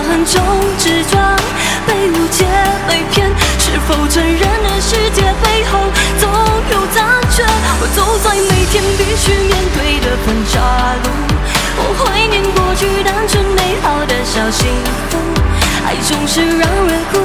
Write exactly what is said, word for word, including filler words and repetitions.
很重执着，被误解被骗，是否承认的世界背后总有残缺？我走在每天必须面对的分岔路，我怀念过去单纯美好的小幸福，爱总是让人哭。